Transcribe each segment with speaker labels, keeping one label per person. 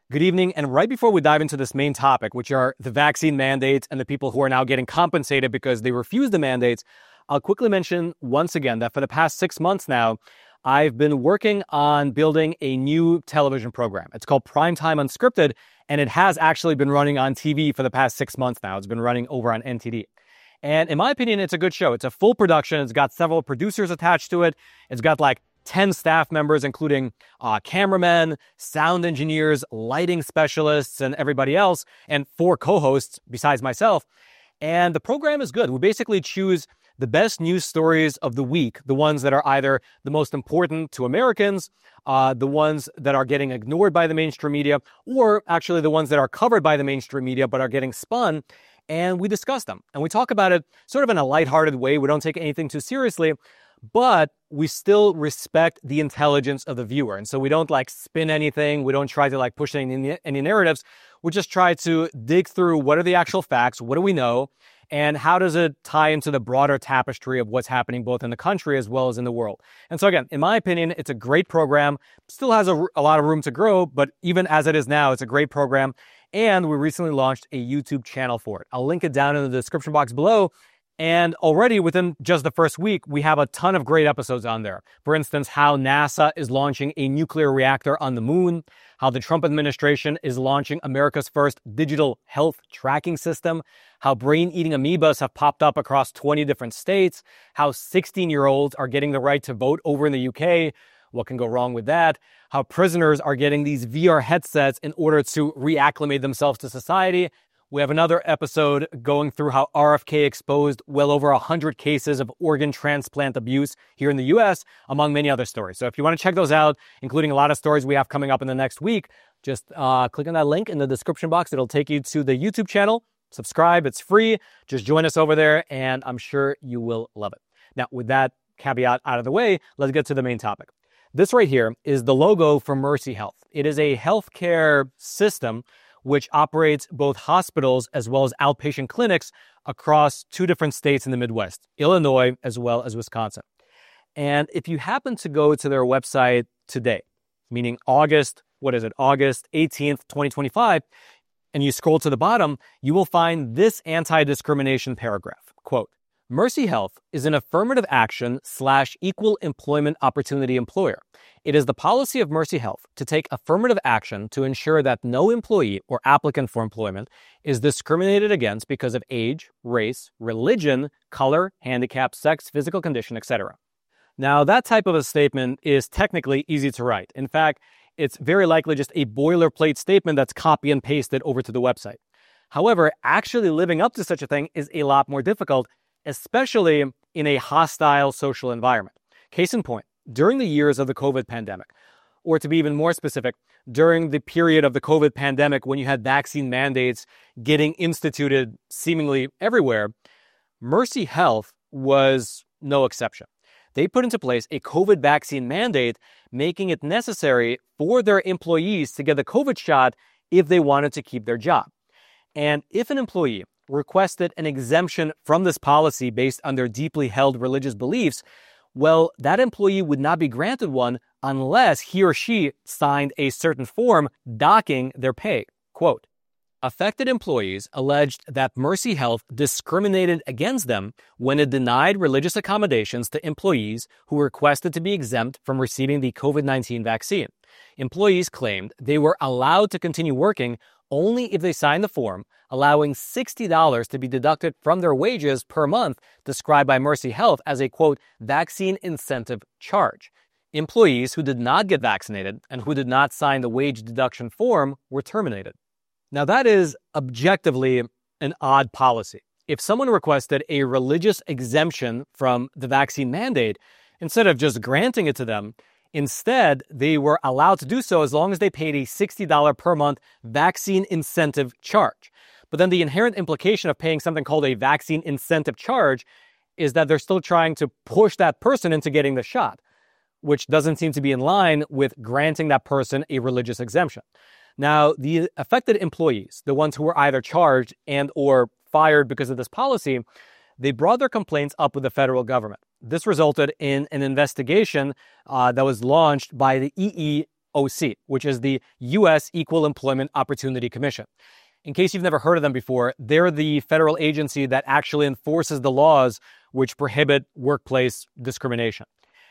Speaker 1: Good evening. And right before we dive into this main topic, which are the vaccine mandates and the people who are now getting compensated because they refuse the mandates, I'll quickly mention once again that for the past 6 months now, I've been working on building a new television program. It's called Primetime Unscripted, and it has actually been running on TV for the past 6 months now. It's been running over on NTD. And in my opinion, it's a good show. It's a full production. It's got several producers attached to it. It's got like 10 staff members, including cameramen, sound engineers, lighting specialists, and everybody else, and 4 co-hosts besides myself. And the program is good. We basically choose the best news stories of the week, the ones that are either the most important to Americans, the ones that are getting ignored by the mainstream media, or actually the ones that are covered by the mainstream media but are getting spun, and we discuss them. And we talk about it sort of in a lighthearted way. We don't take anything too seriously, but we still respect the intelligence of the viewer. And so we don't like spin anything. We don't try to like push any narratives. We just try to dig through what are the actual facts, what do we know, and how does it tie into the broader tapestry of what's happening both in the country as well as in the world. And so again, in my opinion, it's a great program. Still has a lot of room to grow, but even as it is now, it's a great program. And we recently launched a YouTube channel for it. I'll link it down in the description box below. And already within just the first week, we have a ton of great episodes on there. For instance, how NASA is launching a nuclear reactor on the moon, how the Trump administration is launching America's first digital health tracking system, how brain-eating amoebas have popped up across 20 different states, how 16-year-olds are getting the right to vote over in the UK. What can go wrong with that? How prisoners are getting these VR headsets in order to reacclimate themselves to society. We have another episode going through how RFK exposed well over 100 cases of organ transplant abuse here in the US, among many other stories. So if you want to check those out, including a lot of stories we have coming up in the next week, just click on that link in the description box. It'll take you to the YouTube channel. Subscribe. It's free. Just join us over there, and I'm sure you will love it. Now, with that caveat out of the way, let's get to the main topic. This right here is the logo for Mercy Health. It is a healthcare system which operates both hospitals as well as outpatient clinics across 2 different states in the Midwest, Illinois as well as Wisconsin. And if you happen to go to their website today, meaning August 18th, 2025, and you scroll to the bottom, you will find this anti-discrimination paragraph. Quote, Mercy Health is an affirmative action / equal employment opportunity employer. It is the policy of Mercy Health to take affirmative action to ensure that no employee or applicant for employment is discriminated against because of age, race, religion, color, handicap, sex, physical condition, etc. Now, that type of a statement is technically easy to write. In fact, it's very likely just a boilerplate statement that's copy and pasted over to the website. However, actually living up to such a thing is a lot more difficult, especially in a hostile social environment. Case in point, during the years of the COVID pandemic, or to be even more specific, during the period of the COVID pandemic when you had vaccine mandates getting instituted seemingly everywhere, Mercy Health was no exception. They put into place a COVID vaccine mandate, making it necessary for their employees to get the COVID shot if they wanted to keep their job. And if an employee requested an exemption from this policy based on their deeply held religious beliefs, well, that employee would not be granted one unless he or she signed a certain form docking their pay. Quote, affected employees alleged that Mercy Health discriminated against them when it denied religious accommodations to employees who requested to be exempt from receiving the COVID-19 vaccine. Employees claimed they were allowed to continue working only if they signed the form, allowing $60 to be deducted from their wages per month, described by Mercy Health as a, quote, vaccine incentive charge. Employees who did not get vaccinated and who did not sign the wage deduction form were terminated. Now, that is objectively an odd policy. If someone requested a religious exemption from the vaccine mandate, instead of just granting it to them, instead, they were allowed to do so as long as they paid a $60 per month vaccine incentive charge. But then the inherent implication of paying something called a vaccine incentive charge is that they're still trying to push that person into getting the shot, which doesn't seem to be in line with granting that person a religious exemption. Now, the affected employees, the ones who were either charged and or fired because of this policy, they brought their complaints up with the federal government. This resulted in an investigation that was launched by the EEOC, which is the U.S. Equal Employment Opportunity Commission. In case you've never heard of them before, they're the federal agency that actually enforces the laws which prohibit workplace discrimination.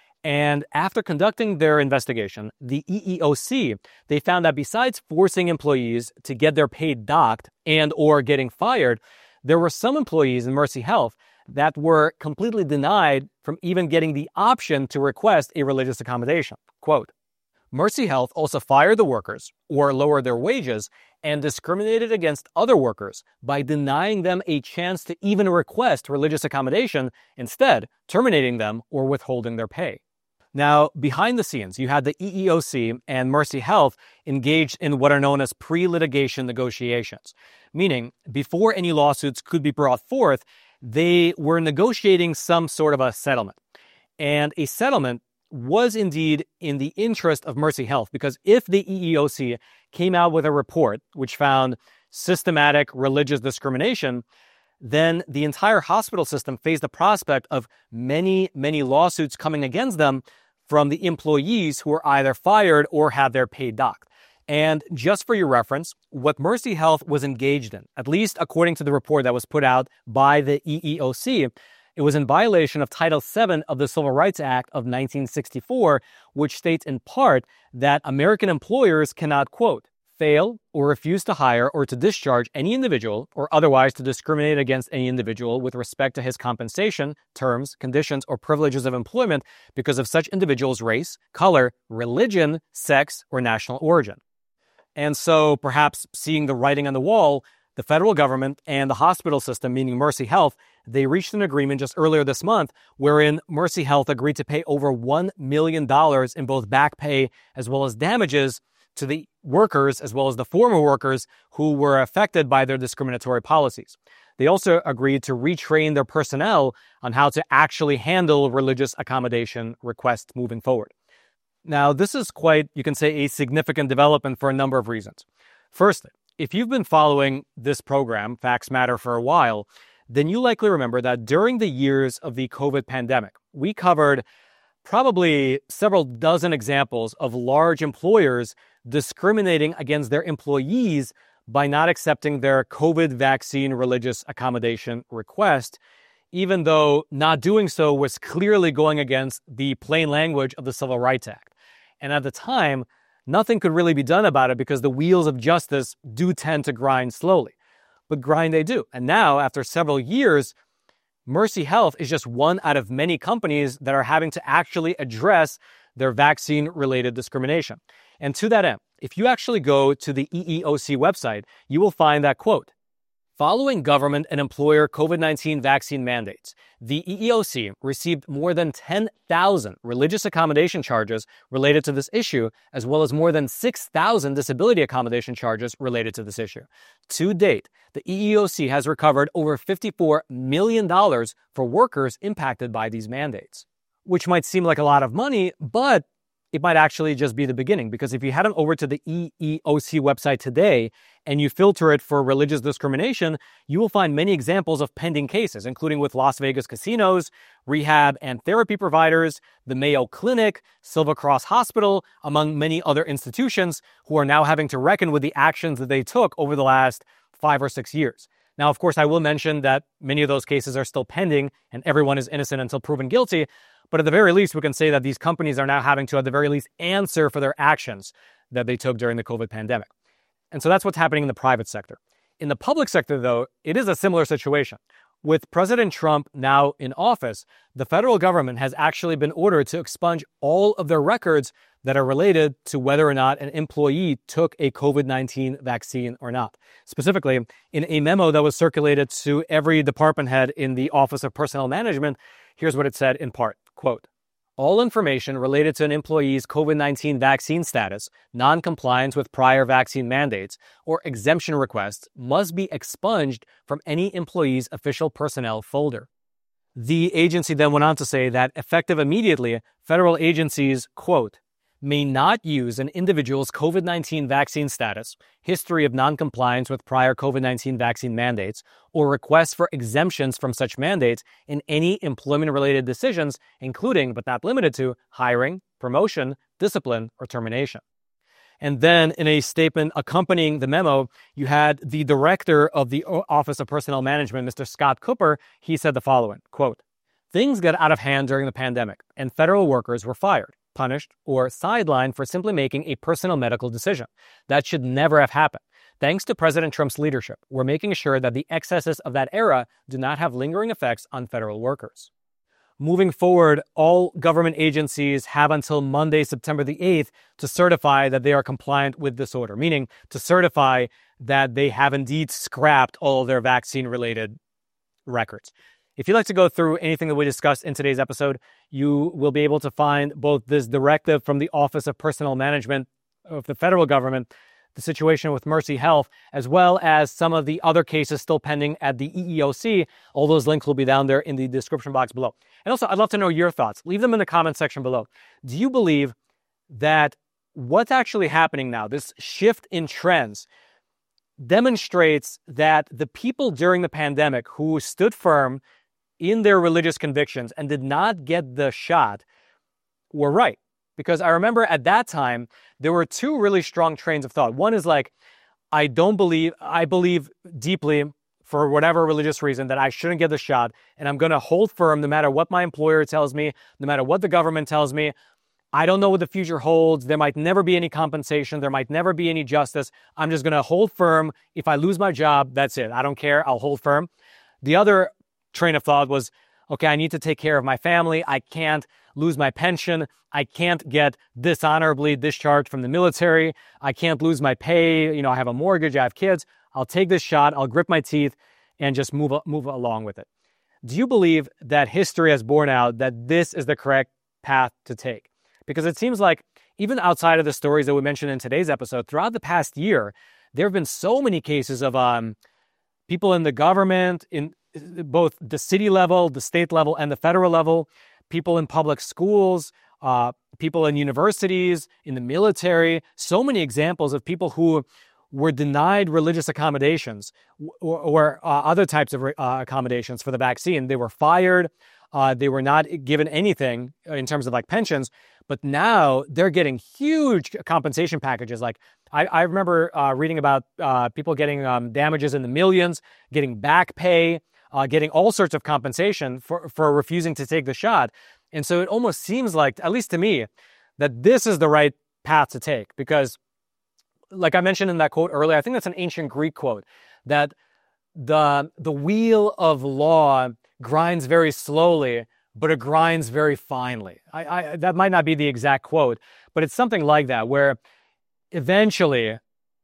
Speaker 1: And after conducting their investigation, the EEOC, they found that besides forcing employees to get their pay docked and or getting fired, there were some employees in Mercy Health that were completely denied from even getting the option to request a religious accommodation. Quote, Mercy Health also fired the workers or lowered their wages and discriminated against other workers by denying them a chance to even request religious accommodation, instead terminating them or withholding their pay. Now, behind the scenes, you had the EEOC and Mercy Health engaged in what are known as pre-litigation negotiations, meaning before any lawsuits could be brought forth, they were negotiating some sort of a settlement. And a settlement was indeed in the interest of Mercy Health, because if the EEOC came out with a report which found systematic religious discrimination, then the entire hospital system faced the prospect of many, many lawsuits coming against them from the employees who were either fired or had their pay docked. And just for your reference, what Mercy Health was engaged in, at least according to the report that was put out by the EEOC, it was in violation of Title VII of the Civil Rights Act of 1964, which states in part that American employers cannot, quote, fail or refuse to hire or to discharge any individual or otherwise to discriminate against any individual with respect to his compensation, terms, conditions, or privileges of employment because of such individual's race, color, religion, sex, or national origin. And so, perhaps seeing the writing on the wall, the federal government and the hospital system, meaning Mercy Health, they reached an agreement just earlier this month wherein Mercy Health agreed to pay over $1 million in both back pay as well as damages to the workers as well as the former workers who were affected by their discriminatory policies. They also agreed to retrain their personnel on how to actually handle religious accommodation requests moving forward. Now, this is quite, you can say, a significant development for a number of reasons. Firstly, if you've been following this program, Facts Matter, for a while, then you likely remember that during the years of the COVID pandemic, we covered probably several dozen examples of large employers discriminating against their employees by not accepting their COVID vaccine religious accommodation request, even though not doing so was clearly going against the plain language of the Civil Rights Act. And at the time, nothing could really be done about it because the wheels of justice do tend to grind slowly. But grind they do. And now, after several years, Mercy Health is just one out of many companies that are having to actually address their vaccine-related discrimination. And to that end, if you actually go to the EEOC website, you will find that, quote, following government and employer COVID-19 vaccine mandates, the EEOC received more than 10,000 religious accommodation charges related to this issue, as well as more than 6,000 disability accommodation charges related to this issue. To date, the EEOC has recovered over $54 million for workers impacted by these mandates, which might seem like a lot of money, but it might actually just be the beginning, because if you head on over to the EEOC website today and you filter it for religious discrimination, you will find many examples of pending cases, including with Las Vegas casinos, rehab and therapy providers, the Mayo Clinic, Silver Cross Hospital, among many other institutions who are now having to reckon with the actions that they took over the last 5 or 6 years. Now, of course, I will mention that many of those cases are still pending and everyone is innocent until proven guilty. But at the very least, we can say that these companies are now having to, at the very least, answer for their actions that they took during the COVID pandemic. And so that's what's happening in the private sector. In the public sector, though, it is a similar situation. With President Trump now in office, the federal government has actually been ordered to expunge all of their records that are related to whether or not an employee took a COVID-19 vaccine or not. Specifically, in a memo that was circulated to every department head in the Office of Personnel Management, here's what it said in part, quote, all information related to an employee's COVID-19 vaccine status, non-compliance with prior vaccine mandates, or exemption requests must be expunged from any employee's official personnel folder. The agency then went on to say that effective immediately, federal agencies, quote, may not use an individual's COVID-19 vaccine status, history of noncompliance with prior COVID-19 vaccine mandates, or requests for exemptions from such mandates in any employment-related decisions, including, but not limited to, hiring, promotion, discipline, or termination. And then in a statement accompanying the memo, you had the director of the Office of Personnel Management, Mr. Scott Cooper. He said the following, quote, "Things got out of hand during the pandemic, and federal workers were fired, punished, or sidelined for simply making a personal medical decision. That should never have happened. Thanks to President Trump's leadership, we're making sure that the excesses of that era do not have lingering effects on federal workers." Moving forward, all government agencies have until Monday, September the 8th, to certify that they are compliant with this order, meaning to certify that they have indeed scrapped all of their vaccine-related records. If you'd like to go through anything that we discussed in today's episode, you will be able to find both this directive from the Office of Personnel Management of the federal government, the situation with Mercy Health, as well as some of the other cases still pending at the EEOC. All those links will be down there in the description box below. And also, I'd love to know your thoughts. Leave them in the comment section below. Do you believe that what's actually happening now, this shift in trends, demonstrates that the people during the pandemic who stood firm in their religious convictions and did not get the shot were right? Because I remember at that time, there were two really strong trains of thought. One is like, I believe deeply, for whatever religious reason, that I shouldn't get the shot, and I'm going to hold firm no matter what my employer tells me, no matter what the government tells me. I don't know what the future holds. There might never be any compensation. There might never be any justice. I'm just going to hold firm. If I lose my job, that's it. I don't care. I'll hold firm. The other train of thought was, okay, I need to take care of my family. I can't lose my pension. I can't get dishonorably discharged from the military. I can't lose my pay. I have a mortgage. I have kids. I'll take this shot. I'll grit my teeth and just move along with it. Do you believe that history has borne out that this is the correct path to take? Because it seems like even outside of the stories that we mentioned in today's episode, throughout the past year, there have been so many cases of people in the government, in both the city level, the state level, and the federal level, people in public schools, people in universities, in the military, so many examples of people who were denied religious accommodations or other types of accommodations for the vaccine. They were fired. They were not given anything in terms of like pensions, but now they're getting huge compensation packages. Like I remember reading about people getting damages in the millions, getting back pay, getting all sorts of compensation for refusing to take the shot. And so it almost seems like, at least to me, that this is the right path to take, because like I mentioned in that quote earlier, I think that's an ancient Greek quote, that the wheel of law grinds very slowly, but it grinds very finely. That might not be the exact quote, but it's something like that, where eventually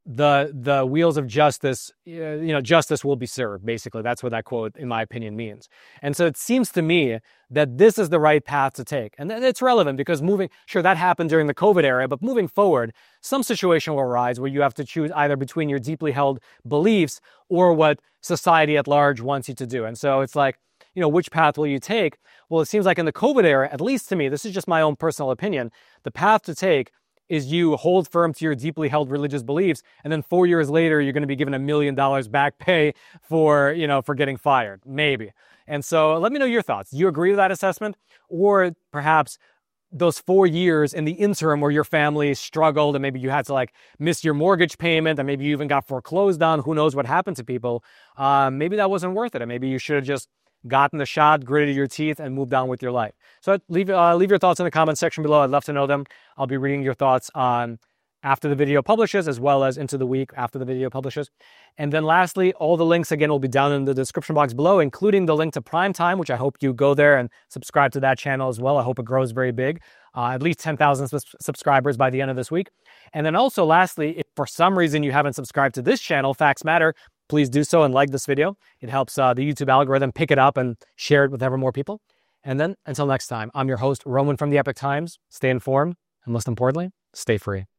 Speaker 1: the wheels of justice, justice will be served. Basically, that's what that quote, in my opinion, means. And so it seems to me that this is the right path to take. And it's relevant because sure, that happened during the COVID era, but moving forward, some situation will arise where you have to choose either between your deeply held beliefs or what society at large wants you to do. And so it's like, which path will you take? Well, it seems like in the COVID era, at least to me, this is just my own personal opinion, the path to take is you hold firm to your deeply held religious beliefs, and then 4 years later, you're going to be given $1 million back pay for getting fired, maybe. And so let me know your thoughts. Do you agree with that assessment? Or perhaps those 4 years in the interim where your family struggled and maybe you had to miss your mortgage payment and maybe you even got foreclosed on, who knows what happened to people, maybe that wasn't worth it. And maybe you should have just gotten the shot, gritted your teeth, and moved on with your life. So leave your thoughts in the comment section below. I'd love to know them. I'll be reading your thoughts on after the video publishes, as well as into the week after the video publishes. And then lastly, all the links, again, will be down in the description box below, including the link to Primetime, which I hope you go there and subscribe to that channel as well. I hope it grows very big, at least 10,000 subscribers by the end of this week. And then also, lastly, if for some reason you haven't subscribed to this channel, Facts Matter, please do so and like this video. It helps the YouTube algorithm pick it up and share it with ever more people. And then until next time, I'm your host, Roman from the Epoch Times. Stay informed, and most importantly, stay free.